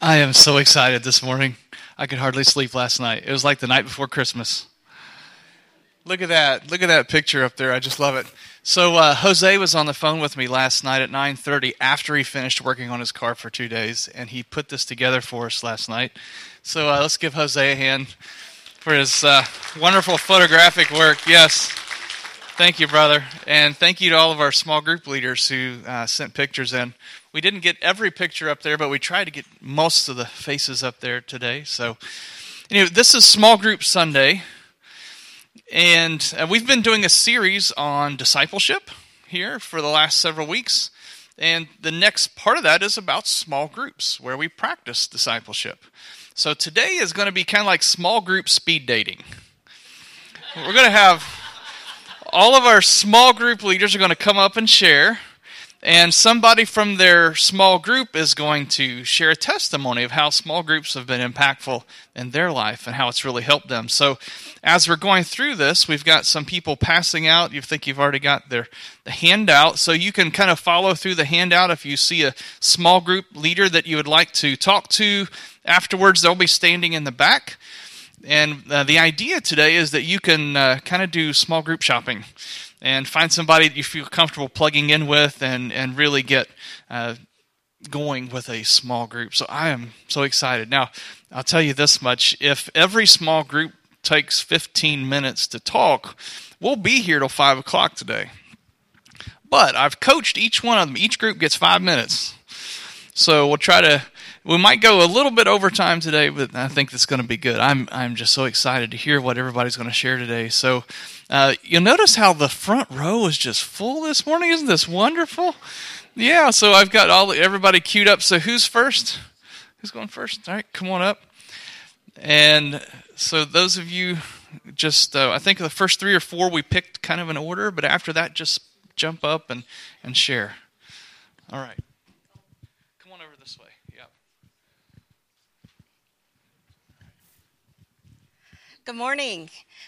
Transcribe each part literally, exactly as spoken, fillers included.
I am so excited this morning. I could hardly sleep last night. It was like the night before Christmas. Look at that. Look at that picture up there. I just love it. So uh, Jose was on the phone with me last night at nine thirty after he finished working on his car for two days, and he put this together for us last night. So uh, let's give Jose a hand for his uh, wonderful photographic work. Yes. Thank you, brother. And thank you to all of our small group leaders who uh, sent pictures in. We didn't get every picture up there, but we tried to get most of the faces up there today. So, anyway, this is Small Group Sunday. And uh, we've been doing a series on discipleship here for the last several weeks. And the next part of that is about small groups, where we practice discipleship. So today is going to be kind of like small group speed dating. We're going to have all of our small group leaders are going to come up and share. And somebody from their small group is going to share a testimony of how small groups have been impactful in their life and how it's really helped them. So as we're going through this, we've got some people passing out. You think you've already got their the handout, so you can kind of follow through the handout. If you see a small group leader that you would like to talk to afterwards, they'll be standing in the back. And uh, the idea today is that you can uh, kind of do small group shopping and find somebody that you feel comfortable plugging in with and, and really get uh, going with a small group. So I am so excited. Now, I'll tell you this much. If every small group takes fifteen minutes to talk, we'll be here till five o'clock today. But I've coached each one of them. Each group gets five minutes. So we'll try to, we might go a little bit over time today, but I think that's going to be good. I'm I'm just so excited to hear what everybody's going to share today. So uh, you'll notice how the front row is just full this morning. Isn't this wonderful? Yeah, so I've got all everybody queued up. So who's first? Who's going first? All right, come on up. And so those of you, just, uh, I think the first three or four we picked kind of in order, but after that, just jump up and, and share. All right. Come on over this way. Yeah. Good morning.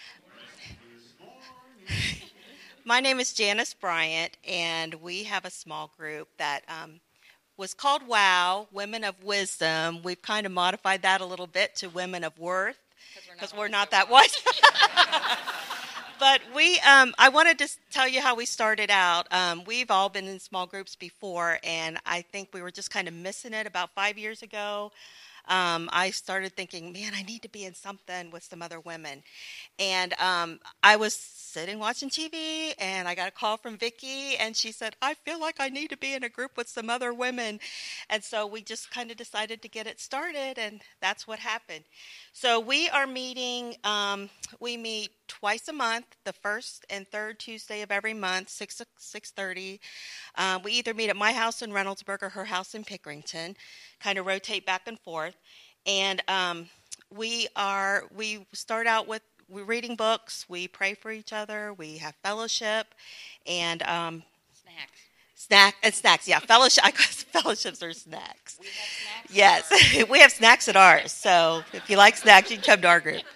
My name is Janice Bryant, and we have a small group that um, was called WOW, Women of Wisdom. We've kind of modified that a little bit to Women of Worth, because we're not that what. But we, um, I wanted to tell you how we started out. Um, we've all been in small groups before, and I think we were just kind of missing it about five years ago. Um, I started thinking, man, I need to be in something with some other women. And um, I was sitting watching T V, and I got a call from Vicki, and she said, I feel like I need to be in a group with some other women. And so we just kind of decided to get it started, and that's what happened. So we are meeting, um, we meet twice a month, the first and third Tuesday of every month, six six thirty. Um, we either meet at my house in Reynoldsburg or her house in Pickerington, kind of rotate back and forth. And um, we are we start out with we're reading books, we pray for each other, we have fellowship, and um, snacks. Snack and snacks, yeah. Fellowship, I guess fellowships are snacks. We have snacks. Yes, we have snacks at ours. So if you like snacks, you can come to our group.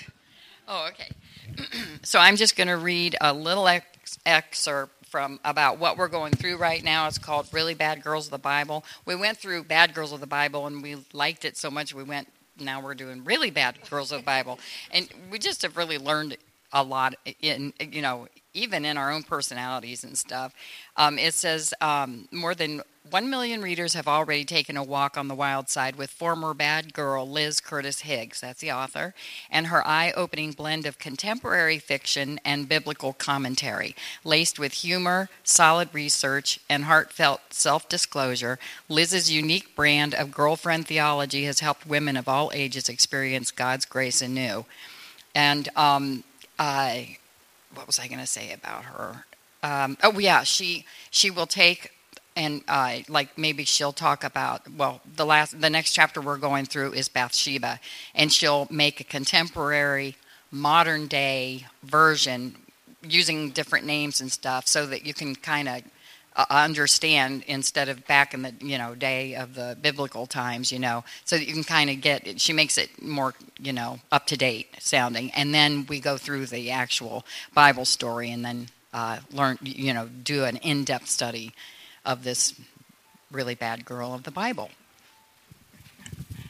Oh, okay. So I'm just going to read a little ex- excerpt from about what we're going through right now. It's called Really Bad Girls of the Bible. We went through Bad Girls of the Bible, and we liked it so much we went, now we're doing Really Bad Girls of the Bible. And we just have really learned a lot in, you know, even in our own personalities and stuff. Um, it says um, more than one million readers have already taken a walk on the wild side with former bad girl Liz Curtis Higgs, that's the author, and her eye-opening blend of contemporary fiction and biblical commentary. Laced with humor, solid research, and heartfelt self-disclosure, Liz's unique brand of girlfriend theology has helped women of all ages experience God's grace anew. And um, I... what was I going to say about her? Um, oh, yeah, she she will take and uh, like maybe she'll talk about, well, the last the next chapter we're going through is Bathsheba, and she'll make a contemporary, modern day version using different names and stuff so that you can kind of uh, understand instead of back in the you know day of the biblical times, you know, so that you can kind of get it. She makes it more you know up to date sounding, and then we go through the actual Bible story, and then uh, learn you know do an in-depth study of this really bad girl of the Bible.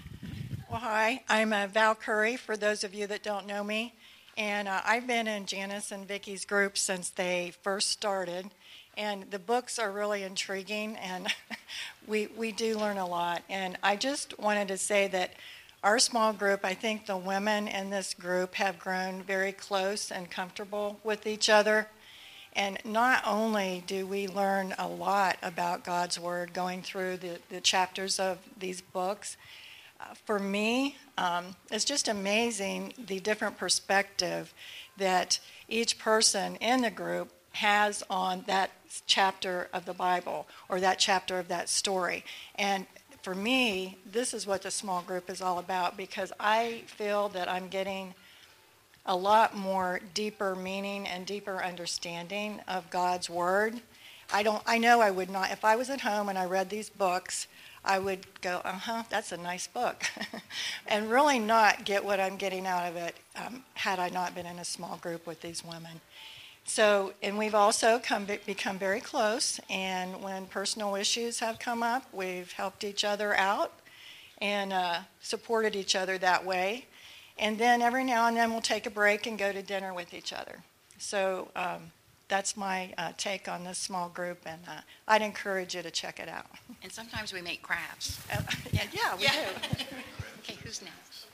Well, hi, I'm uh, Val Curry, for those of you that don't know me. And uh, I've been in Janice and Vicky's group since they first started. And the books are really intriguing, and we, we do learn a lot. And I just wanted to say that our small group, I think the women in this group have grown very close and comfortable with each other. And not only do we learn a lot about God's Word going through the, the chapters of these books, uh, for me, um, it's just amazing the different perspective that each person in the group has on that chapter of the Bible or that chapter of that story. And for me, this is what the small group is all about, because I feel that I'm getting a lot more deeper meaning and deeper understanding of God's Word. I don't. I know I would not, if I was at home and I read these books, I would go, uh-huh, that's a nice book, and really not get what I'm getting out of it um, had I not been in a small group with these women. So, and we've also come become very close, and when personal issues have come up, we've helped each other out and uh, supported each other that way. And then every now and then we'll take a break and go to dinner with each other. So um, that's my uh, take on this small group, and uh, I'd encourage you to check it out. And sometimes we make crafts. Uh, yeah, yeah, we Yeah. do. Okay, who's next?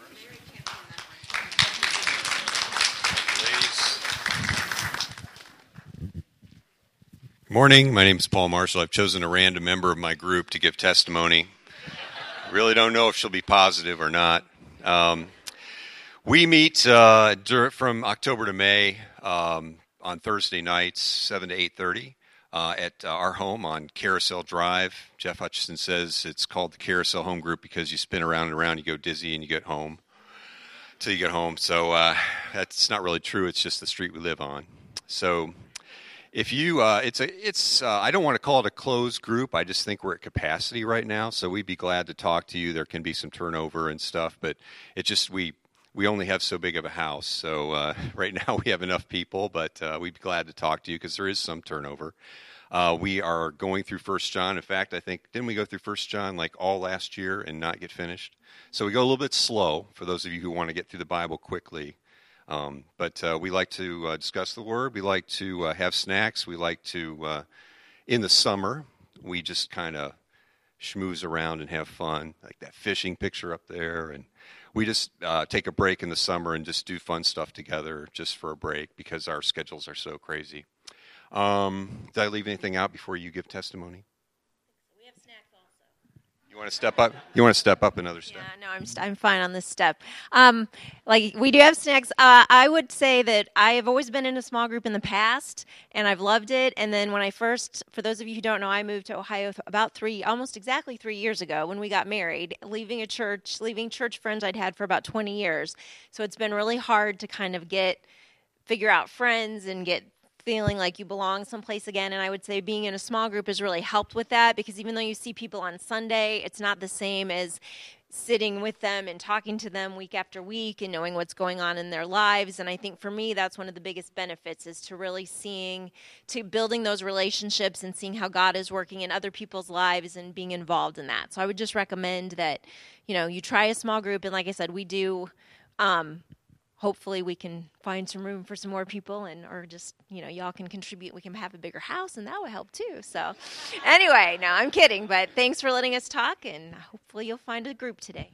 Good morning. My name is Paul Marshall. I've chosen a random member of my group to give testimony. Really don't know if she'll be positive or not. Um, we meet uh, dur- from October to May um, on Thursday nights, seven to eight thirty, uh, at uh, our home on Carousel Drive. Jeff Hutchison says it's called the Carousel Home Group because you spin around and around, you go dizzy, and you get home till you get home. So uh, that's not really true. It's just the street we live on. So if you, uh, it's a, it's. Uh, I don't want to call it a closed group. I just think we're at capacity right now. So we'd be glad to talk to you. There can be some turnover and stuff, but it just we we only have so big of a house. So uh, right now we have enough people, but uh, we'd be glad to talk to you because there is some turnover. Uh, we are going through First John. In fact, I think didn't we go through First John like all last year and not get finished? So we go a little bit slow for those of you who want to get through the Bible quickly. Um, but uh, we like to uh, discuss the Word. We like to uh, have snacks. We like to, uh, in the summer, we just kind of schmooze around and have fun, like that fishing picture up there. And we just uh, take a break in the summer and just do fun stuff together just for a break because our schedules are so crazy. Um, did I leave anything out before you give testimony? We have snacks also. You want to step up? You want to step up another step? Yeah, no, I'm st- I'm fine on this step. Um, like we do have snacks. Uh, I would say that I have always been in a small group in the past, and I've loved it. And then when I first, for those of you who don't know, I moved to Ohio about three, almost exactly three years ago when we got married, leaving a church, leaving church friends I'd had for about twenty years. So it's been really hard to kind of get, figure out friends and get feeling like you belong someplace again. And I would say being in a small group has really helped with that, because even though you see people on Sunday, it's not the same as sitting with them and talking to them week after week and knowing what's going on in their lives. And I think for me, that's one of the biggest benefits, is to really seeing, to building those relationships and seeing how God is working in other people's lives and being involved in that. So I would just recommend that, you know, you try a small group. And like I said, we do, um, hopefully we can find some room for some more people, and or just, you know, y'all can contribute. We can have a bigger house, and that would help too. So anyway, no, I'm kidding, but thanks for letting us talk, and hopefully you'll find a group today.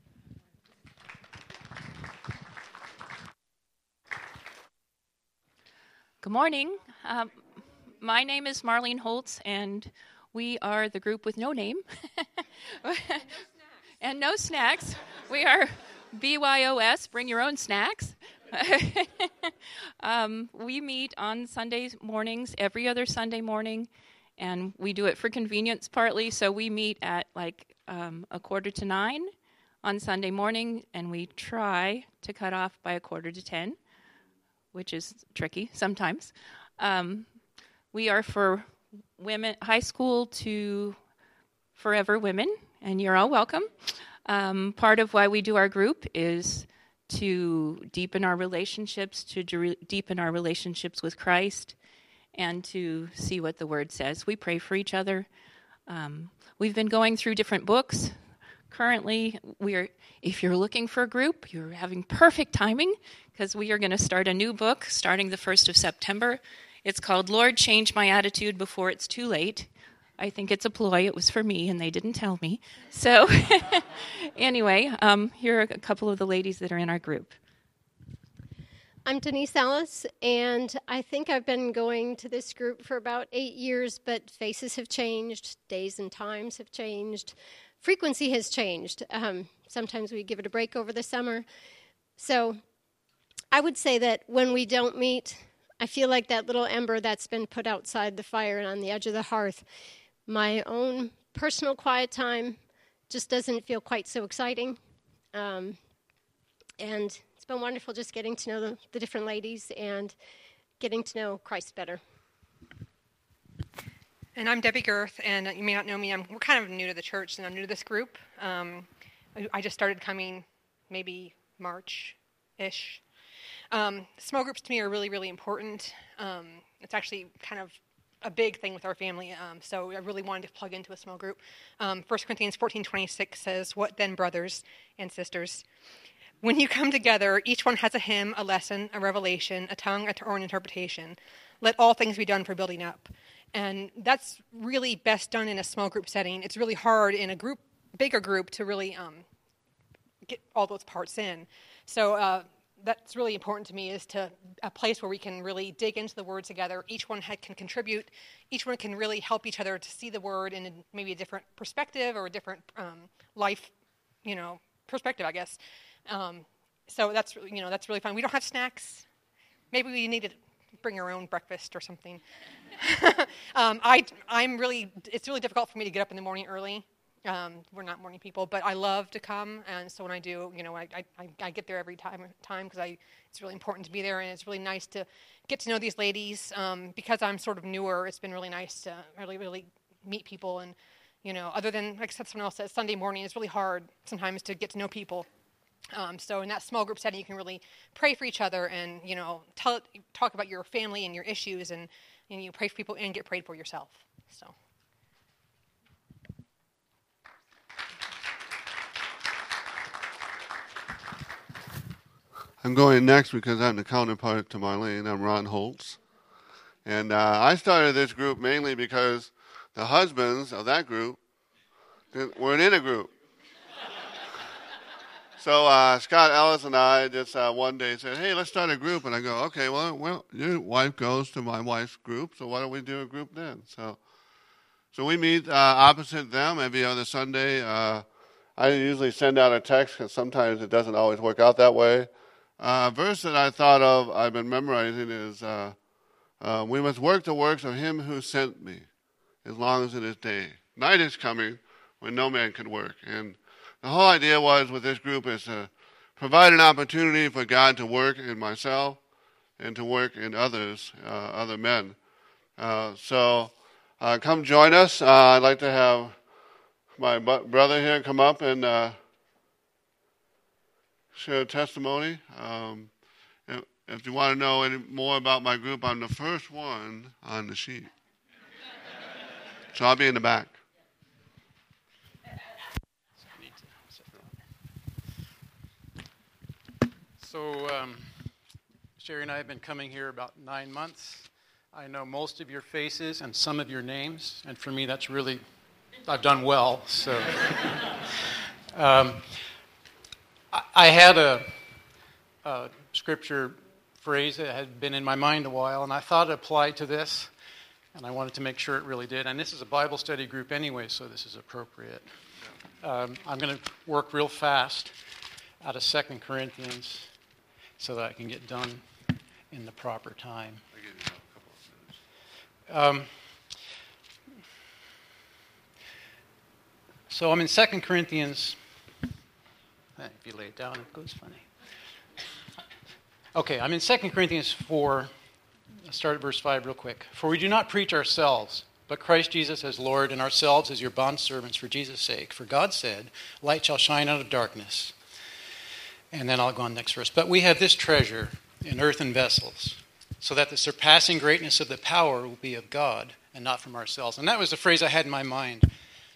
Good morning. Um, my name is Marlene Holtz, and we are the group with no name. no and no snacks. We are B Y O S, bring your own snacks. um, we meet on Sunday mornings, every other Sunday morning, and we do it for convenience partly. So we meet at like um, a quarter to nine on Sunday morning, and we try to cut off by a quarter to ten, which is tricky sometimes. Um, we are for women, high school to forever women, and you're all welcome. Um, part of why we do our group is to deepen our relationships, to de- deepen our relationships with Christ, and to see what the Word says. We pray for each other. Um, we've been going through different books currently, we're if you're looking for a group, you're having perfect timing because we are going to start a new book starting the first of September. It's called Lord, Change My Attitude Before It's Too Late. I think it's a ploy. It was for me, and they didn't tell me. So anyway, um, here are a couple of the ladies that are in our group. I'm Denise Ellis, and I think I've been going to this group for about eight years, but faces have changed, days and times have changed, frequency has changed. Um, sometimes we give it a break over the summer. So I would say that when we don't meet, I feel like that little ember that's been put outside the fire and on the edge of the hearth. My own personal quiet time just doesn't feel quite so exciting. Um, and it's been wonderful just getting to know the, the different ladies and getting to know Christ better. And I'm Debbie Girth, and you may not know me. I'm we're kind of new to the church, and I'm new to this group. Um, I, I just started coming maybe March-ish. Um, small groups to me are really, really important. Um, it's actually kind of a big thing with our family, um, so I really wanted to plug into a small group. Um, First Corinthians fourteen twenty-six says, "What then, brothers and sisters? When you come together, each one has a hymn, a lesson, a revelation, a tongue, or an interpretation. Let all things be done for building up." And that's really best done in a small group setting. It's really hard in a group, bigger group, to really um, get all those parts in. So uh, that's really important to me, is to a place where we can really dig into the word together. Each one ha- can contribute. Each one can really help each other to see the word in a, maybe a different perspective or a different um, life, you know, perspective, I guess. Um, so that's, you know, that's really fun. We don't have snacks. Maybe we need to bring our own breakfast or something. um, I, I'm really, it's really difficult for me to get up in the morning early. Um, we're not morning people, but I love to come, and so when I do, you know, I, I, I get there every time time because I it's really important to be there, and it's really nice to get to know these ladies. Um, because I'm sort of newer, it's been really nice to really, really meet people, and, you know, other than, like someone else said, Sunday morning, it's really hard sometimes to get to know people. Um, so in that small group setting, you can really pray for each other and, you know, tell, talk about your family and your issues, and, and you pray for people and get prayed for yourself. So. I'm going next because I'm the counterpart to Marlene. I'm Ron Holtz. And uh, I started this group mainly because the husbands of that group weren't in a group. So uh, Scott Ellis and I just uh, one day said, hey, let's start a group. And I go, okay, well, well, your wife goes to my wife's group, so why don't we do a group then? So so we meet uh, opposite them every other Sunday. Uh, I usually send out a text because sometimes it doesn't always work out that way. Uh, a verse that I thought of, I've been memorizing, is uh, uh, we must work the works of him who sent me, as long as it is day. Night is coming when no man can work. And the whole idea was with this group is to provide an opportunity for God to work in myself and to work in others, uh, other men. Uh, so uh, come join us. Uh, I'd like to have my bu- brother here come up and uh, share a testimony. Um, if, if you want to know any more about my group, I'm the first one on the sheet. So I'll be in the back. So um, Sherry and I have been coming here about nine months. I know most of your faces and some of your names, and for me that's really, I've done well. So um, I, I had a, a scripture phrase that had been in my mind a while, and I thought it applied to this, and I wanted to make sure it really did. And this is a Bible study group anyway, so this is appropriate. Um, I'm going to work real fast out of Second Corinthians so that I can get done in the proper time. Um, so I'm in Second Corinthians. If you lay it down, it goes funny. Okay, I'm in Second Corinthians four. I'll start at verse five real quick. For we do not preach ourselves, but Christ Jesus as Lord, and ourselves as your bondservants for Jesus' sake. For God said, light shall shine out of darkness. And then I'll go on next verse. But we have this treasure in earthen vessels, so that the surpassing greatness of the power will be of God and not from ourselves. And that was the phrase I had in my mind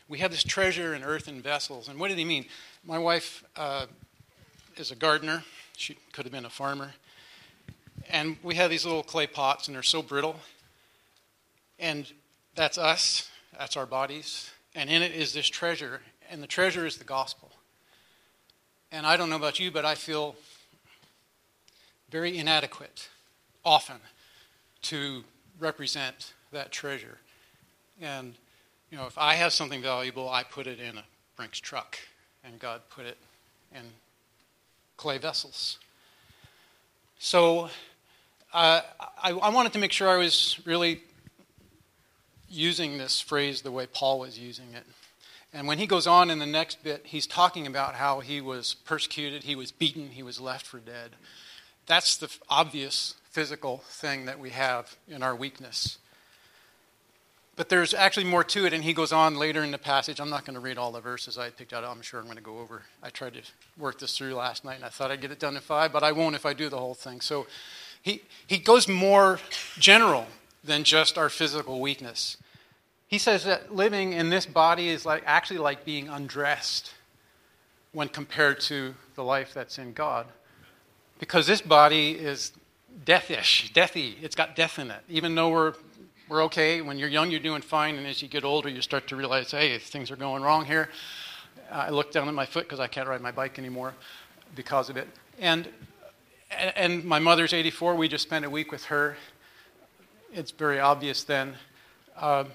we have this treasure in earthen vessels. And what did he mean? My wife uh, is a gardener. She could have been a farmer. And we have these little clay pots, and they're so brittle. And that's us. That's our bodies. And in it is this treasure. And the treasure is the gospel. And I don't know about you, but I feel very inadequate often to represent that treasure. And, you know, if I have something valuable, I put it in a Brinks truck. And God put it in clay vessels. So uh, I, I wanted to make sure I was really using this phrase the way Paul was using it. And when he goes on in the next bit, he's talking about how he was persecuted, he was beaten, he was left for dead. That's the obvious physical thing that we have in our weakness. But there's actually more to it, and he goes on later in the passage. I'm not going to read all the verses I picked out. I'm sure I'm going to go over. I tried to work this through last night, and I thought I'd get it done in five, but I won't if I do the whole thing. So he, he goes more general than just our physical weakness. He says that living in this body is like actually like being undressed when compared to the life that's in God. Because this body is deathish, deathy. It's got death in it. Even though we're we're okay. When you're young, you're doing fine. And as you get older, you start to realize, hey, things are going wrong here. I look down at my foot because I can't ride my bike anymore because of it. And and my mother's eighty-four. We just spent a week with her. It's very obvious then. Uh,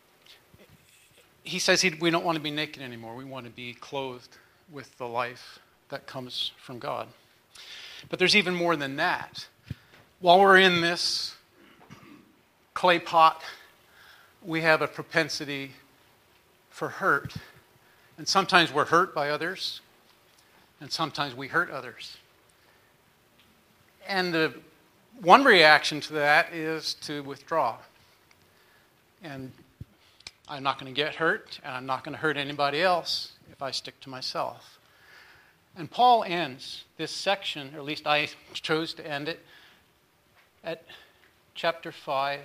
he says he, we don't want to be naked anymore. We want to be clothed with the life that comes from God. But there's even more than that. While we're in this clay pot, we have a propensity for hurt. And sometimes we're hurt by others, and sometimes we hurt others. And the one reaction to that is to withdraw. And I'm not going to get hurt, and I'm not going to hurt anybody else if I stick to myself. And Paul ends this section, or at least I chose to end it, at chapter five,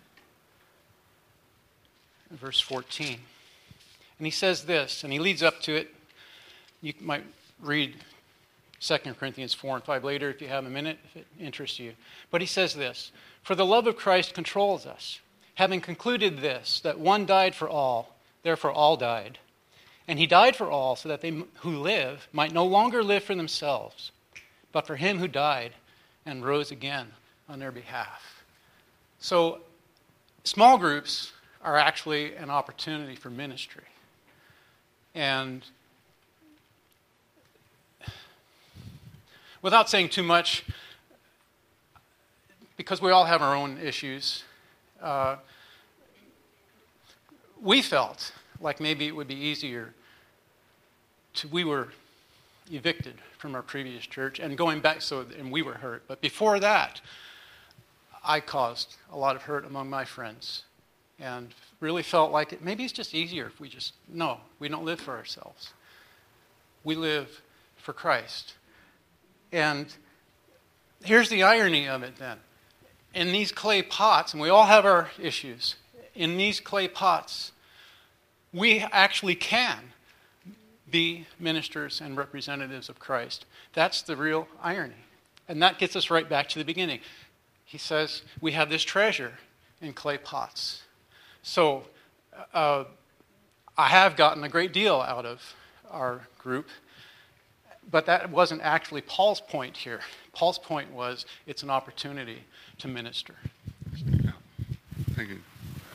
verse fourteen. And he says this, and he leads up to it. You might read Second Corinthians four and five later if you have a minute, if it interests you. But he says this, "For the love of Christ controls us, having concluded this, that one died for all, therefore all died. And he died for all, so that they who live might no longer live for themselves, but for him who died and rose again on their behalf." So small groups are actually an opportunity for ministry. And without saying too much, because we all have our own issues, uh, we felt like maybe it would be easier to, we were evicted from our previous church and going back, so, and we were hurt. But before that, I caused a lot of hurt among my friends and really felt like it, maybe it's just easier if we just, no, we don't live for ourselves. We live for Christ. And here's the irony of it then. In these clay pots, and we all have our issues, in these clay pots, we actually can be ministers and representatives of Christ. That's the real irony. And that gets us right back to the beginning. He says we have this treasure in clay pots. So uh, I have gotten a great deal out of our group, but that wasn't actually Paul's point here. Paul's point was it's an opportunity to minister. Thank you.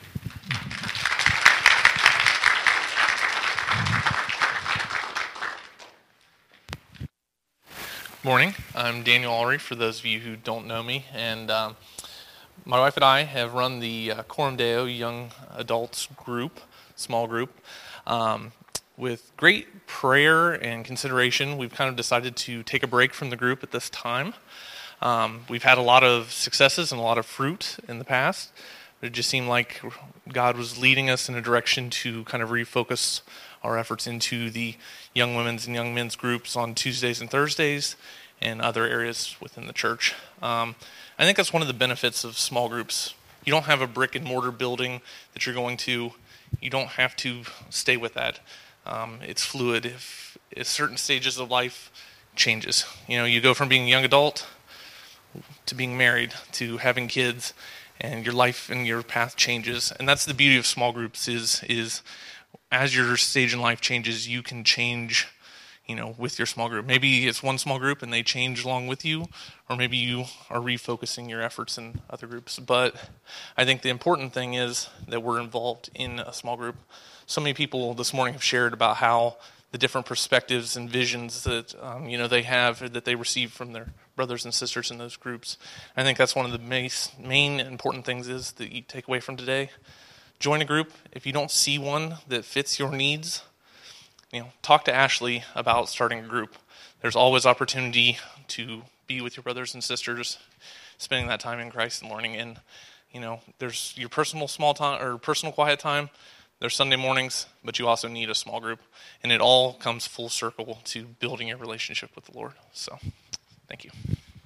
Morning. I'm Daniel Ulrich, for those of you who don't know me, and um, my wife and I have run the uh, Coram Deo Young Adults group, small group. Um, with great prayer and consideration, we've kind of decided to take a break from the group at this time. Um, we've had a lot of successes and a lot of fruit in the past, but it just seemed like God was leading us in a direction to kind of refocus our efforts into the young women's and young men's groups on Tuesdays and Thursdays and other areas within the church. Um, I think that's one of the benefits of small groups. You don't have a brick and mortar building that you're going to. you don't have to stay with that. Um, it's fluid. If, if certain stages of life changes, you know, you go from being a young adult to being married to having kids, and your life and your path changes. And that's the beauty of small groups is is as your stage in life changes, you can change, you know, with your small group. Maybe it's one small group and they change along with you, or maybe you are refocusing your efforts in other groups. But I think the important thing is that we're involved in a small group. So many people this morning have shared about how the different perspectives and visions that um, you know they have, that they receive from their brothers and sisters in those groups. I think that's one of the main, main important things is that you take away from today. Join a group. If you don't see one that fits your needs, you know, talk to Ashley about starting a group. There's always opportunity to be with your brothers and sisters, spending that time in Christ and learning. And you know, there's your personal small time or personal quiet time. There's Sunday mornings, but you also need a small group, and it all comes full circle to building your relationship with the Lord. So, thank you.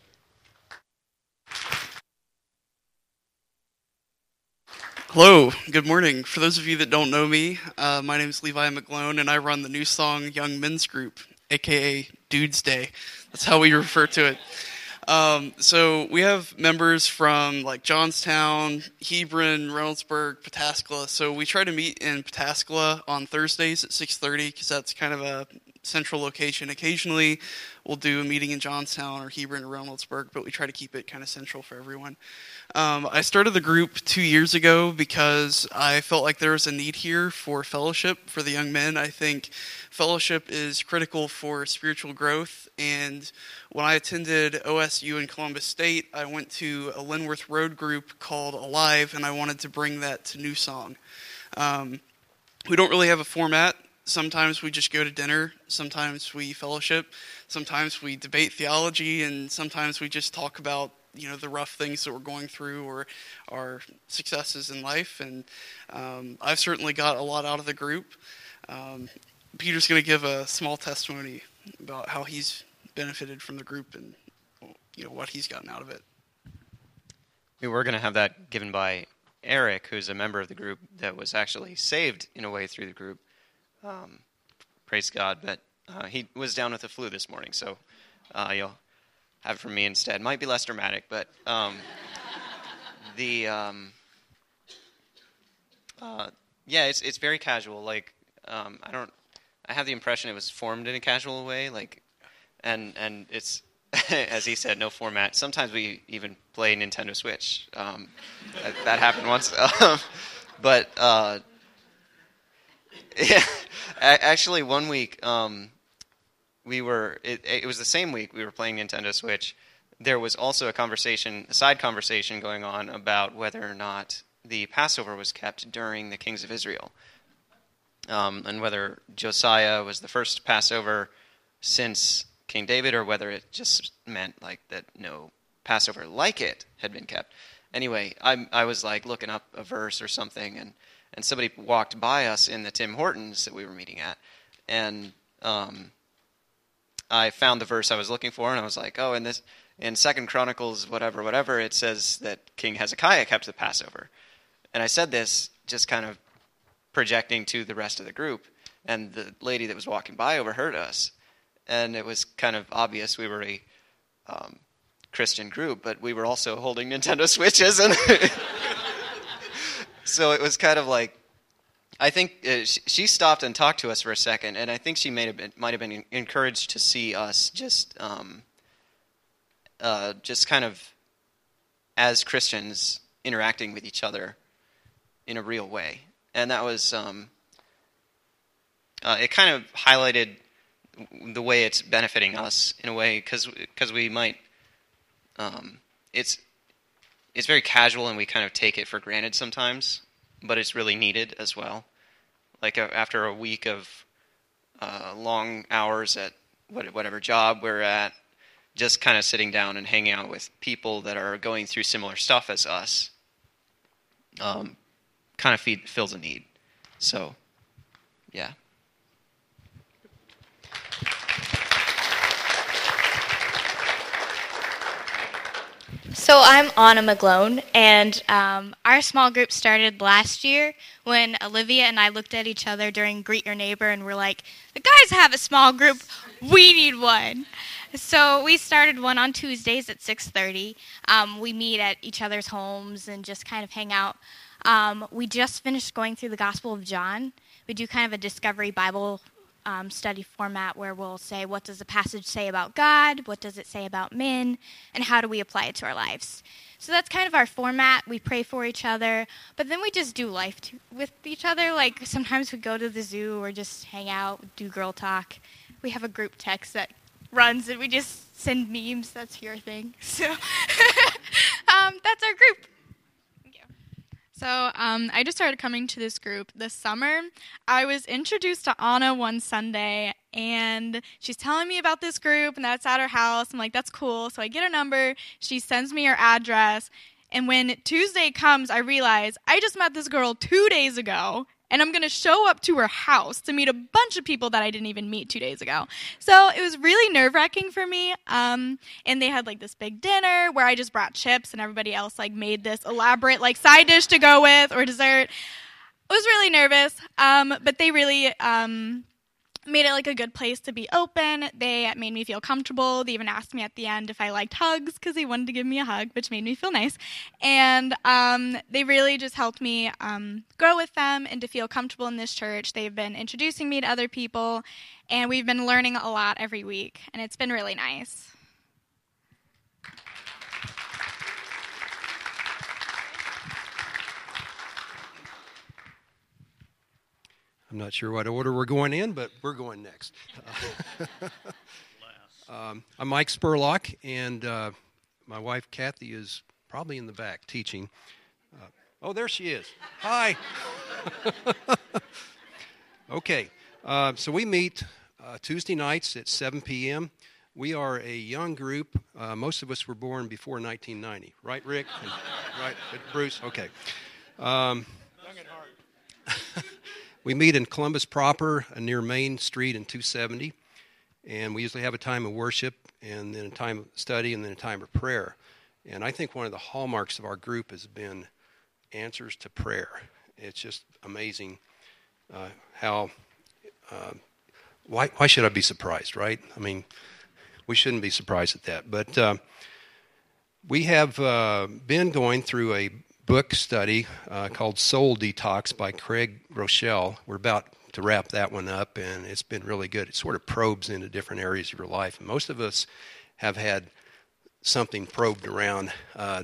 Hello, good morning. For those of you that don't know me, uh, my name is Levi McGlone, and I run the New Song Young Men's Group, aka Dudes Day. That's how we refer to it. Um, so we have members from like Johnstown, Hebron, Reynoldsburg, Pataskala. So we try to meet in Pataskala on Thursdays at six thirty because that's kind of a central location. Occasionally we'll do a meeting in Johnstown or Hebron or Reynoldsburg, but we try to keep it kind of central for everyone. Um, I started the group two years ago because I felt like there was a need here for fellowship for the young men. I think fellowship is critical for spiritual growth, and when I attended O S U in Columbus State, I went to a Linworth Road group called Alive, and I wanted to bring that to New Song. Um, we don't really have a format. Sometimes we just go to dinner, sometimes we fellowship, sometimes we debate theology, and sometimes we just talk about, you know, the rough things that we're going through or our successes in life. And um, I've certainly got a lot out of the group. Um, Peter's going to give a small testimony about how he's benefited from the group and, you know, what he's gotten out of it. We were going to have that given by Eric, who's a member of the group that was actually saved in a way through the group. Um, praise God, but uh, he was down with the flu this morning, so uh, you'll have it from me instead. Might be less dramatic, but um, the um, uh, yeah, it's it's very casual. Like um, I don't, I have the impression it was formed in a casual way. Like, and and it's as he said, no format. Sometimes we even play Nintendo Switch. Um, that, that happened once, but. Uh, Yeah, actually, one week um, we were. It, it was the same week we were playing Nintendo Switch. There was also a conversation, a side conversation going on about whether or not the Passover was kept during the kings of Israel, um, and whether Josiah was the first Passover since King David, or whether it just meant like that no Passover like it had been kept. Anyway, I I was like looking up a verse or something, and. And somebody walked by us in the Tim Hortons that we were meeting at, and um, I found the verse I was looking for, and I was like, "Oh, in this, in Second Chronicles, whatever, whatever, it says that King Hezekiah kept the Passover." And I said this just kind of projecting to the rest of the group, and the lady that was walking by overheard us, and it was kind of obvious we were a um, Christian group, but we were also holding Nintendo Switches, and. So it was kind of like, I think uh, she, she stopped and talked to us for a second, and I think she may have been, might have been encouraged to see us just, um, uh, just kind of, as Christians, interacting with each other in a real way. And that was, um, uh, it kind of highlighted the way it's benefiting us in a way, because because we might, um, it's. It's very casual, and we kind of take it for granted sometimes, but it's really needed as well. Like uh, after a week of uh, long hours at whatever job we're at, just kind of sitting down and hanging out with people that are going through similar stuff as us, um, kind of feed, fills a need. So, yeah. So So I'm Anna McGlone, and um, our small group started last year when Olivia and I looked at each other during Greet Your Neighbor and we're like, the guys have a small group, we need one. So we started one on Tuesdays at six thirty. Um, we meet at each other's homes and just kind of hang out. Um, we just finished going through the Gospel of John. We do kind of a Discovery Bible Um, study format where we'll say, what does the passage say about God? What does it say about men? And how do we apply it to our lives? So that's kind of our format. We pray for each other, but then we just do life to, with each other. Like sometimes we go to the zoo or just hang out, do girl talk. We have a group text that runs and we just send memes. That's your thing. So um, that's our group. So um, I just started coming to this group this summer. I was introduced to Anna one Sunday, and she's telling me about this group, and that's at her house. I'm like, that's cool. So I get her number. She sends me her address. And when Tuesday comes, I realize I just met this girl two days ago, and I'm going to show up to her house to meet a bunch of people that I didn't even meet two days ago. So it was really nerve-wracking for me. Um, and they had like this big dinner where I just brought chips and everybody else like made this elaborate like side dish to go with or dessert. I was really nervous, um, but they really um, made it like a good place to be open. They made me feel comfortable. They even asked me at the end if I liked hugs because they wanted to give me a hug, which made me feel nice. And um, they really just helped me um, grow with them and to feel comfortable in this church. They've been introducing me to other people, and we've been learning a lot every week, and it's been really nice. I'm not sure what order we're going in, but we're going next. um, I'm Mike Spurlock, and uh, my wife Kathy is probably in the back teaching. Uh, oh, there she is. Hi. Okay, uh, so we meet uh, Tuesday nights at seven p.m. We are a young group. Uh, most of us were born before nineteen ninety. Right, Rick? And, right, Bruce? Okay. Um, Young at heart. We meet in Columbus proper, uh, near Main Street and two seventy, and we usually have a time of worship, and then a time of study, and then a time of prayer. And I think one of the hallmarks of our group has been answers to prayer. It's just amazing uh, how, uh, why, why should I be surprised, right? I mean, we shouldn't be surprised at that. But uh, we have uh, been going through a book study uh, called Soul Detox by Craig Rochelle. We're about to wrap that one up, and it's been really good. It sort of probes into different areas of your life. And most of us have had something probed around uh,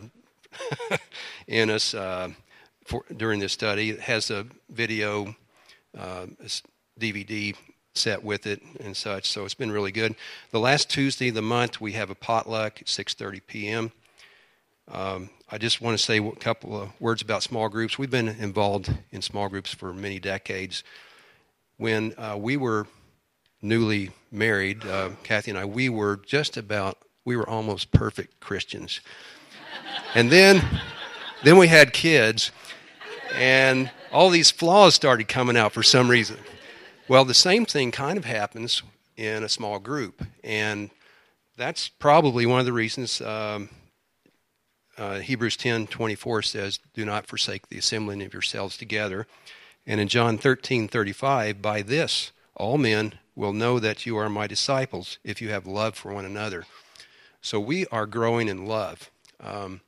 in us uh, for, during this study. It has a video, uh, D V D set with it and such, so it's been really good. The last Tuesday of the month, we have a potluck at six thirty p.m. Um, I just want to say a couple of words about small groups. We've been involved in small groups for many decades. When uh, we were newly married, uh, Kathy and I, we were just about, we were almost perfect Christians. And then, then we had kids, and all these flaws started coming out for some reason. Well, the same thing kind of happens in a small group, and that's probably one of the reasons um, Uh, Hebrews ten twenty-four says, do not forsake the assembling of yourselves together. And in John thirteen thirty-five, by this all men will know that you are my disciples if you have love for one another. So we are growing in love. Um,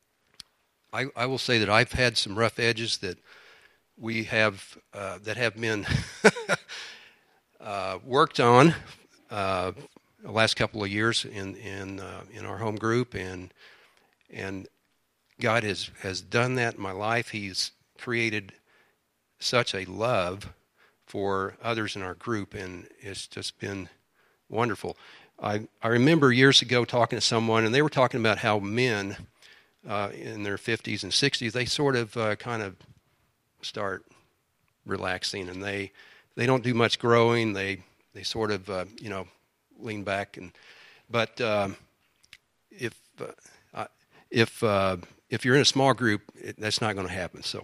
I, I will say that I've had some rough edges that we have, uh, that have been uh, worked on uh, the last couple of years in, in, uh, in our home group, and And God has, has done that in my life. He's created such a love for others in our group, and it's just been wonderful. I, I remember years ago talking to someone, and they were talking about how men uh, in their fifties and sixties, they sort of uh, kind of start relaxing, and they they don't do much growing. They they sort of, uh, you know, lean back. and But um, if... Uh, If uh, if you're in a small group, it, that's not going to happen. So,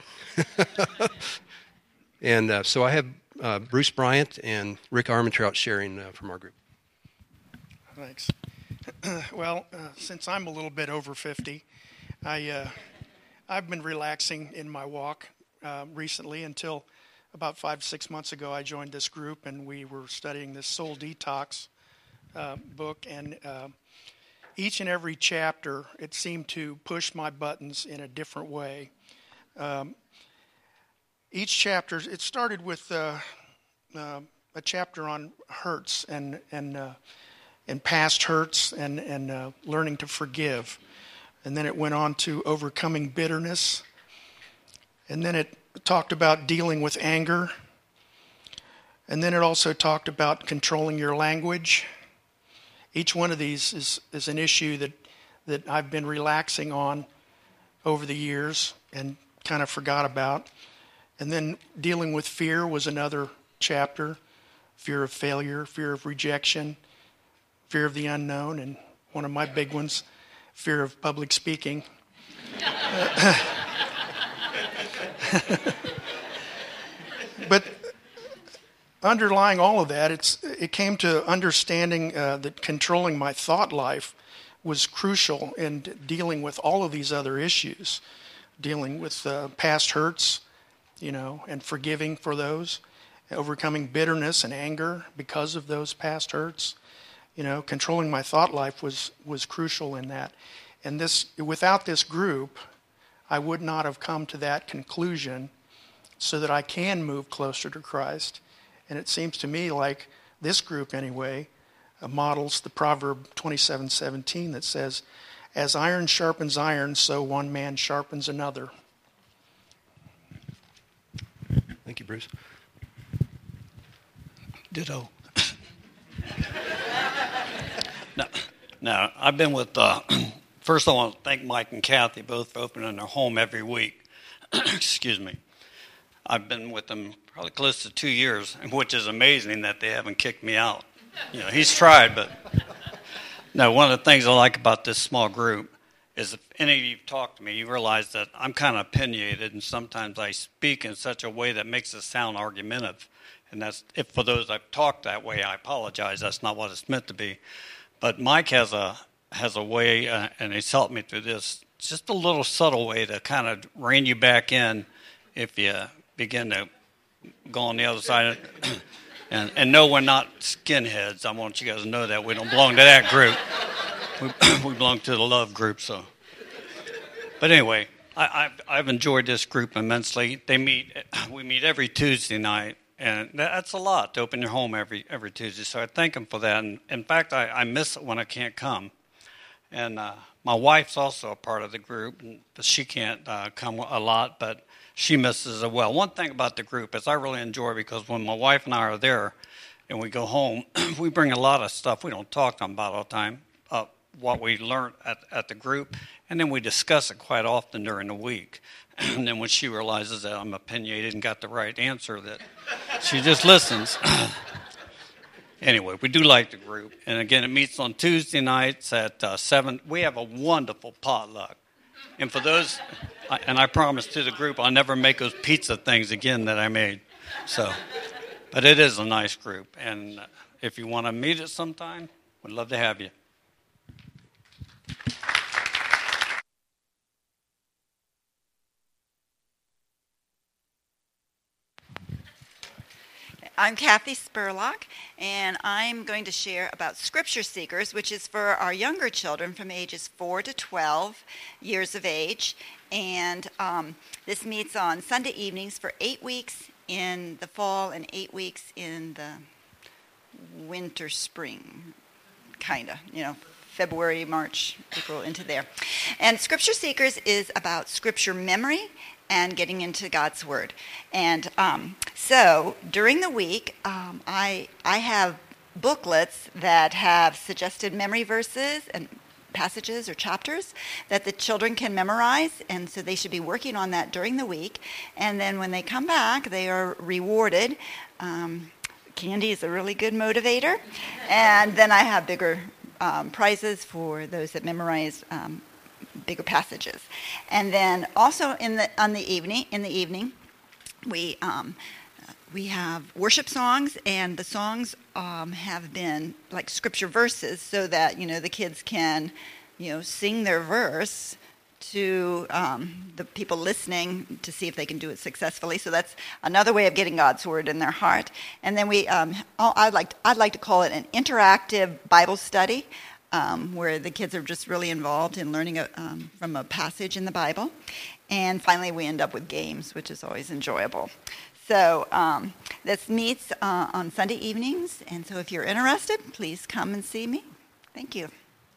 and uh, so I have uh, Bruce Bryant and Rick Armentrout sharing uh, from our group. Thanks. Well, uh, since I'm a little bit over fifty, I, uh, I've been relaxing in my walk uh, recently until about five, six months ago. I joined this group, and we were studying this Soul Detox uh, book, and uh, each and every chapter, it seemed to push my buttons in a different way. Um, each chapter, it started with uh, uh, a chapter on hurts and and uh, and past hurts and and uh, learning to forgive, and then it went on to overcoming bitterness, and then it talked about dealing with anger, and then it also talked about controlling your language. Each one of these is, is an issue that, that I've been relaxing on over the years and kind of forgot about. And then dealing with fear was another chapter. Fear of failure, fear of rejection, fear of the unknown, and one of my big ones, fear of public speaking. Uh, but underlying all of that, it's it came to understanding uh, that controlling my thought life was crucial in dealing with all of these other issues, dealing with uh, past hurts, you know, and forgiving for those, overcoming bitterness and anger because of those past hurts. You know, controlling my thought life was was crucial in that. And this, without this group, I would not have come to that conclusion so that I can move closer to Christ. And it seems to me like this group, anyway, uh, models the Proverb twenty-seven seventeen that says, "As iron sharpens iron, so one man sharpens another." Thank you, Bruce. Ditto. no, no, I've been with, uh, first I want to thank Mike and Kathy both for opening their home every week. Excuse me. I've been with them probably close to two years, which is amazing that they haven't kicked me out. You know, he's tried, but no, one of the things I like about this small group is if any of you talk to me, you realize that I'm kind of opinionated, and sometimes I speak in such a way that makes it sound argumentative. And that's, if for those I've talked that way, I apologize. That's not what it's meant to be. But Mike has a has a way, uh, and he's helped me through this, just a little subtle way to kind of rein you back in if you begin to go on the other side. and and no, we're not skinheads. I want you guys to know that. We don't belong to that group. We, we belong to the love group. So, but anyway, I, I've, I've enjoyed this group immensely. They meet. We meet every Tuesday night. And that's a lot to open your home every every Tuesday. So I thank them for that. And in fact, I, I miss it when I can't come. And uh, my wife's also a part of the group. And she can't uh, come a lot, but she misses it well. One thing about the group is I really enjoy, because when my wife and I are there and we go home, we bring a lot of stuff we don't talk to them about all the time, uh, what we learned at, at the group, and then we discuss it quite often during the week. And then when she realizes that I'm opinionated and got the right answer, that she just listens. Anyway, we do like the group. And again, it meets on Tuesday nights at uh, seven. We have a wonderful potluck. And for those, and I promise to the group, I'll never make those pizza things again that I made. So, but it is a nice group. And if you want to meet it sometime, we'd love to have you. I'm Kathy Spurlock, and I'm going to share about Scripture Seekers, which is for our younger children from ages four to twelve years of age. And um, this meets on Sunday evenings for eight weeks in the fall and eight weeks in the winter, spring, kind of, you know, February, March, April, into there. And Scripture Seekers is about Scripture memory and getting into God's Word. And um, so during the week, um, I I have booklets that have suggested memory verses and passages or chapters that the children can memorize, and so they should be working on that during the week. And then when they come back, they are rewarded. Um, candy is a really good motivator. And then I have bigger um, prizes for those that memorize um, bigger passages. And then also in the on the evening in the evening we um, we have worship songs, and the songs um, have been like scripture verses, so that, you know, the kids can, you know, sing their verse to um, the people listening to see if they can do it successfully. So that's another way of getting God's word in their heart. And then we, um, oh, I'd like to, I'd like to call it an interactive Bible study, um, where the kids are just really involved in learning a, um, from a passage in the Bible. And finally, we end up with games, which is always enjoyable. So um, this meets uh, on Sunday evenings, and so if you're interested, please come and see me. Thank you.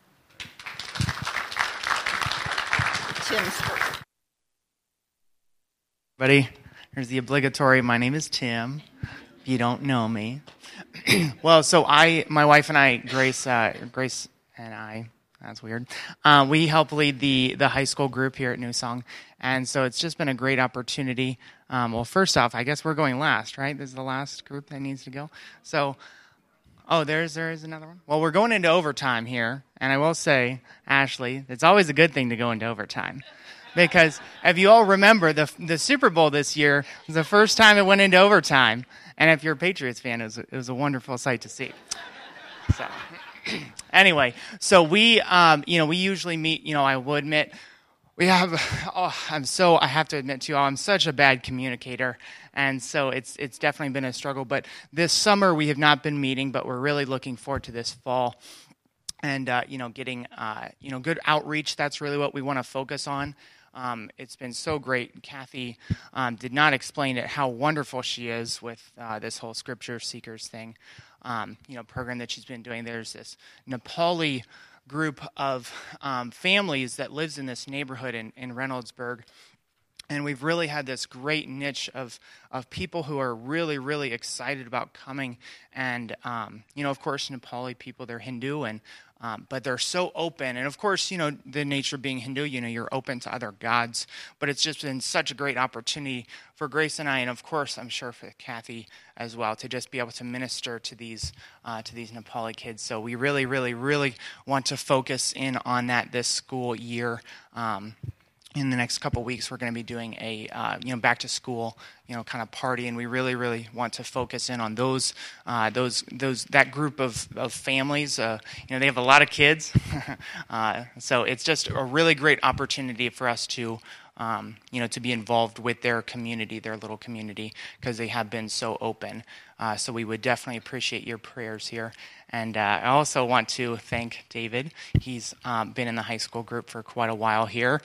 Tim's first. Buddy, here's the obligatory. My name is Tim. If you don't know me, well, so I, my wife and I, Grace, uh, Grace and I. That's weird. Uh, we help lead the the high school group here at New Song, and so it's just been a great opportunity. Um, well, first off, I guess we're going last, right? This is the last group that needs to go. So, oh, there's there is another one. Well, we're going into overtime here, and I will say, Ashley, it's always a good thing to go into overtime, because if you all remember, the the Super Bowl this year was the first time it went into overtime, and if you're a Patriots fan, it was it was a wonderful sight to see. So. Anyway, so we, um, you know, we usually meet, you know, I will admit, we have, oh, I'm so, I have to admit to you all, I'm such a bad communicator, and so it's it's definitely been a struggle, but this summer we have not been meeting, but we're really looking forward to this fall, and, uh, you know, getting, uh, you know, good outreach. That's really what we want to focus on. Um, it's been so great. Kathy um, did not explain it, how wonderful she is with uh, this whole Scripture Seekers thing. Um, you know, program that she's been doing. There's this Nepali group of um, families that lives in this neighborhood in, in Reynoldsburg, and we've really had this great niche of of people who are really, really excited about coming. And um, you know, of course, Nepali people, they're Hindu, and um, but they're so open. And of course, you know, the nature of being Hindu, you know, you're open to other gods. But it's just been such a great opportunity for Grace and I, and of course, I'm sure for Kathy as well, to just be able to minister to these uh, to these Nepali kids. So we really, really, really want to focus in on that this school year. Um, in the next couple of weeks, we're going to be doing a uh, you know back to school you know kind of party, and we really, really want to focus in on those uh, those those that group of of families. Uh, you know, they have a lot of kids, uh, so it's just a really great opportunity for us to. Um, you know, to be involved with their community, their little community, because they have been so open. Uh, so we would definitely appreciate your prayers here. And uh, I also want to thank David. He's um, been in the high school group for quite a while here.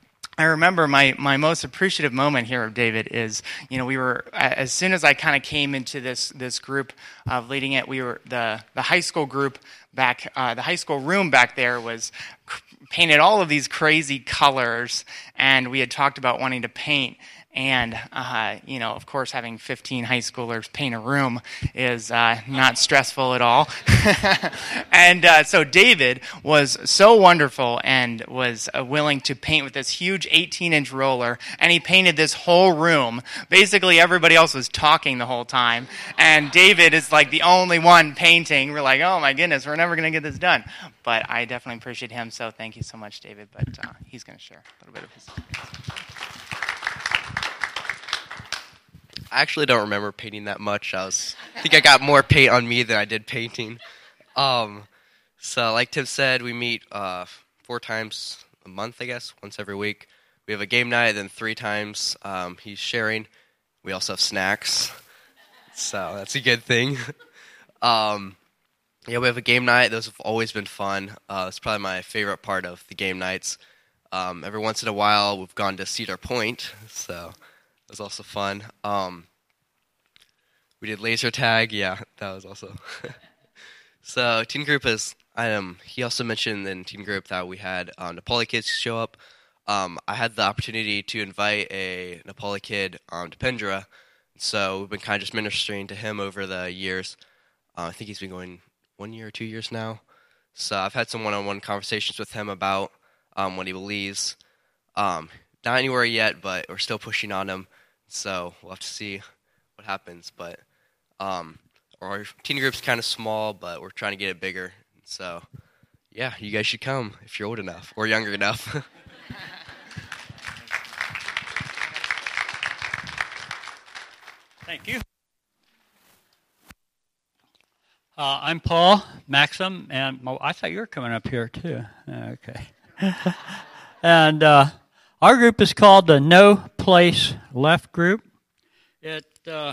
I remember my, my most appreciative moment here of David is, you know, we were, as soon as I kind of came into this this group of leading it, we were, the, the high school group back, uh, the high school room back there was painted all of these crazy colors, and we had talked about wanting to paint. And, uh, you know, of course, having fifteen high schoolers paint a room is uh, not stressful at all. and uh, so David was so wonderful and was uh, willing to paint with this huge eighteen-inch roller, and he painted this whole room. Basically, everybody else was talking the whole time, and David is like the only one painting. We're like, oh, my goodness, we're never going to get this done. But I definitely appreciate him, so thank you so much, David. But uh, he's going to share a little bit of his... I actually don't remember painting that much. I was, I think I got more paint on me than I did painting. Um, so, like Tim said, we meet uh, four times a month, I guess, once every week. We have a game night, then three times um, he's sharing. We also have snacks, so that's a good thing. um, yeah, we have a game night. Those have always been fun. Uh, it's probably my favorite part of the game nights. Um, every once in a while, we've gone to Cedar Point, so... That was also fun. Um, we did laser tag. Yeah, that was also. So teen group is. Um, he also mentioned in teen group that we had uh, Nepali kids show up. Um, I had the opportunity to invite a Nepali kid um, to Pendra, so we've been kind of just ministering to him over the years. Uh, I think he's been going one year or two years now. So I've had some one-on-one conversations with him about um, what he believes. Um, not anywhere yet, but we're still pushing on him. So we'll have to see what happens. But um, our teen group's kind of small, but we're trying to get it bigger. So, yeah, you guys should come if you're old enough or younger enough. Thank you. Uh, I'm Paul Maxim, and well, I thought you were coming up here too. Okay. And uh, our group is called the No Place Left group. It uh,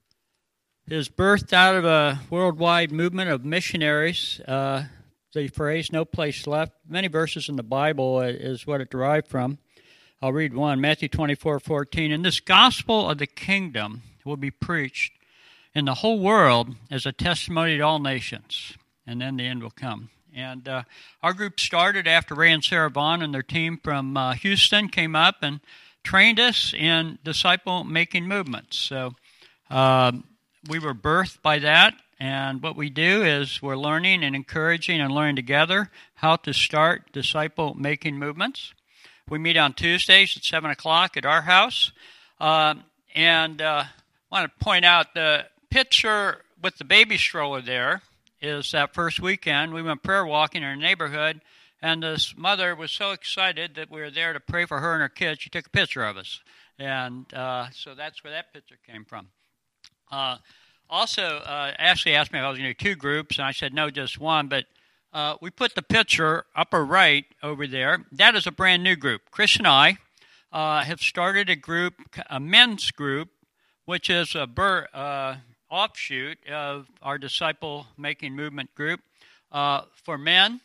is birthed out of a worldwide movement of missionaries. Uh, the phrase "No Place Left," many verses in the Bible is what it derived from. I'll read one, Matthew twenty-four fourteen. And this gospel of the kingdom will be preached in the whole world as a testimony to all nations, and then the end will come. And uh, our group started after Ray and Sarah Vaughn and their team from uh, Houston came up and trained us in disciple-making movements. So um, we were birthed by that, and what we do is we're learning and encouraging and learning together how to start disciple-making movements. We meet on Tuesdays at seven o'clock at our house, uh, and uh, I want to point out the picture with the baby stroller there is that first weekend. We went prayer walking in our neighborhood, and this mother was so excited that we were there to pray for her and her kids. She took a picture of us, and uh, so that's where that picture came from. Uh, also, uh, Ashley asked me if I was going to do two groups, and I said no, just one, but uh, we put the picture upper right over there. That is a brand new group. Chris and I uh, have started a group, a men's group, which is a bur- uh, offshoot of our disciple-making movement group uh, for men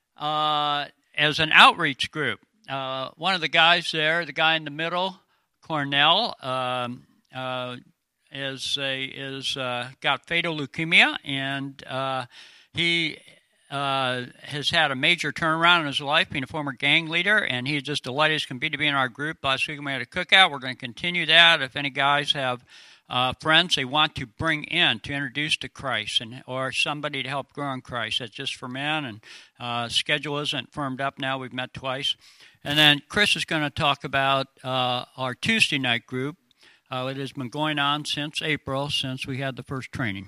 uh, as an outreach group. Uh, one of the guys there, the guy in the middle, Cornell, um, uh, is a, is uh, got fatal leukemia, and uh, he uh, has had a major turnaround in his life, being a former gang leader, and he's just delighted as can be to be in our group. Last week we had a cookout. We're going to continue that. If any guys have Uh, friends they want to bring in to introduce to Christ, and or somebody to help grow in Christ. That's just for men, and uh, schedule isn't firmed up now. We've met twice. And then Chris is going to talk about uh, our Tuesday night group. Uh, it has been going on since April, since we had the first training.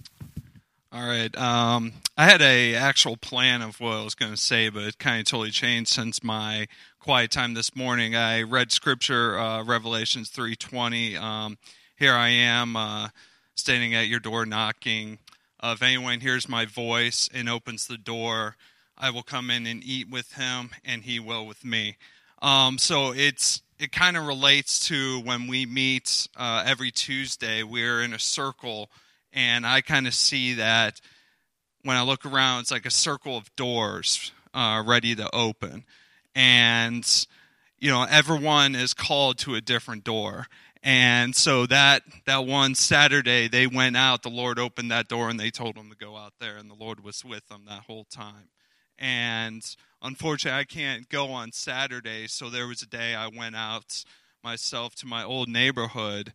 All right. Um, I had a actual plan of what I was going to say, but it kind of totally changed since my quiet time this morning. I read Scripture, uh, Revelations three twenty. Um, Here I am, uh, standing at your door knocking. Uh, if anyone hears my voice and opens the door, I will come in and eat with him, and he will with me. Um, so it's it kind of relates to when we meet uh, every Tuesday. We're in a circle, and I kind of see that when I look around, it's like a circle of doors uh, ready to open. And, you know, everyone is called to a different door. And so that that one Saturday, they went out, the Lord opened that door, and they told them to go out there, and the Lord was with them that whole time. And unfortunately, I can't go on Saturday, so there was a day I went out myself to my old neighborhood,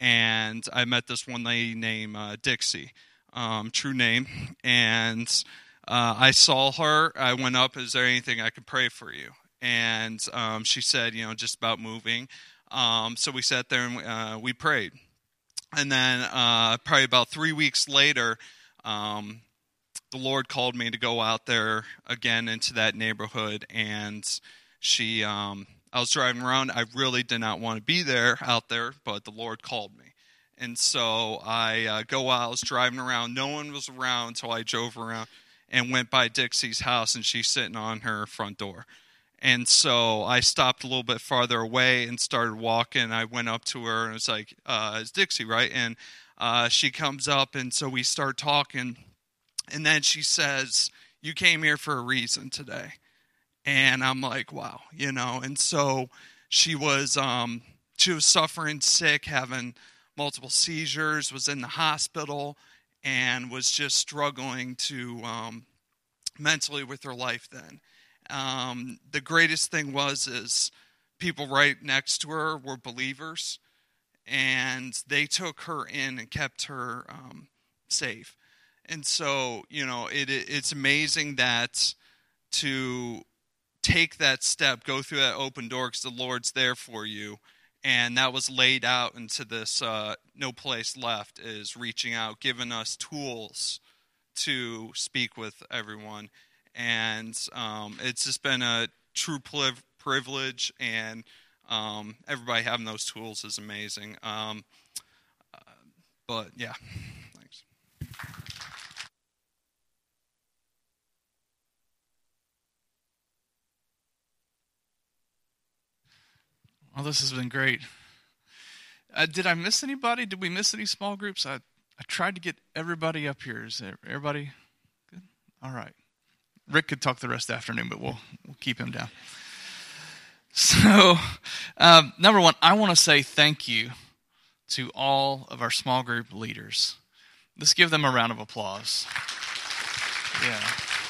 and I met this one lady named uh, Dixie, um, true name, and uh, I saw her. I went up, is there anything I could pray for you? And um, she said, you know, just about moving. Um, so we sat there and uh, we prayed. And then uh, probably about three weeks later, um, the Lord called me to go out there again into that neighborhood. And she, um, I was driving around. I really did not want to be there out there, but the Lord called me. And so I uh, go out. I was driving around. No one was around until I drove around and went by Dixie's house, and she's sitting on her front door. And so I stopped a little bit farther away and started walking. I went up to her and was like, uh, it's Dixie, right? And uh, she comes up, and so we start talking. And then she says, you came here for a reason today. And I'm like, wow, you know. And so she was, um, she was suffering sick, having multiple seizures, was in the hospital, and was just struggling to um, mentally with her life then. Um, the greatest thing was is people right next to her were believers, and they took her in and kept her um, safe. And so, you know, it, it it's amazing that to take that step, go through that open door because the Lord's there for you. And that was laid out into this uh, No Place Left, is reaching out, giving us tools to speak with everyone. And um, it's just been a true pliv- privilege, and um, everybody having those tools is amazing. Um, uh, but, yeah, thanks. Well, this has been great. Uh, did I miss anybody? Did we miss any small groups? I, I tried to get everybody up here. Is there, everybody good? All right. Rick could talk the rest of the afternoon, but we'll we'll keep him down. So, um, number one, I want to say thank you to all of our small group leaders. Let's give them a round of applause. Yeah.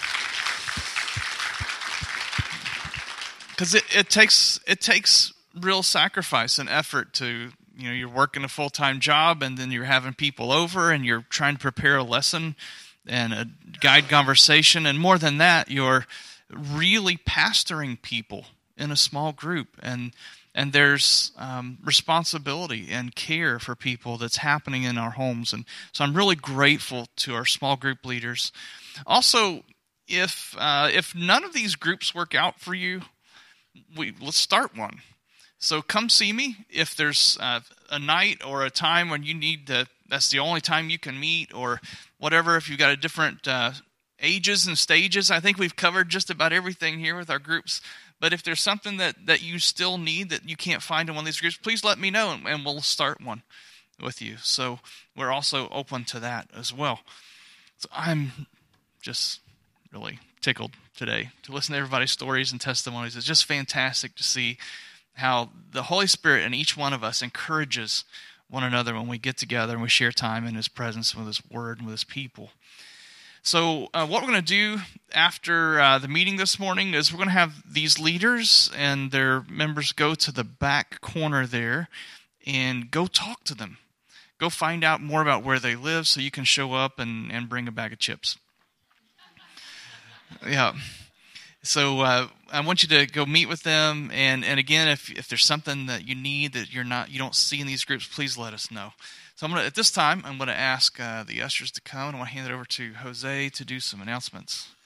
Because it, it takes it takes real sacrifice and effort to, you know, you're working a full-time job and then you're having people over and you're trying to prepare a lesson and a guide conversation. And more than that, you're really pastoring people in a small group. And and there's um, responsibility and care for people that's happening in our homes. And so I'm really grateful to our small group leaders. Also, if uh, if none of these groups work out for you, we let's start one. So come see me if there's uh, a night or a time when you need to, that's the only time you can meet or whatever. If you've got a different uh, ages and stages, I think we've covered just about everything here with our groups. But if there's something that, that you still need that you can't find in one of these groups, please let me know and, and we'll start one with you. So we're also open to that as well. So I'm just really tickled today to listen to everybody's stories and testimonies. It's just fantastic to see how the Holy Spirit in each one of us encourages one another when we get together and we share time in His presence with His Word and with His people. So uh, what we're going to do after uh, the meeting this morning is we're going to have these leaders and their members go to the back corner there and go talk to them. Go find out more about where they live so you can show up and, and bring a bag of chips. Yeah. So uh, I want you to go meet with them, and, and again, if if there's something that you need that you're not you don't see in these groups, please let us know. So I'm gonna at this time I'm going to ask uh, the ushers to come, and I want to hand it over to Jose to do some announcements.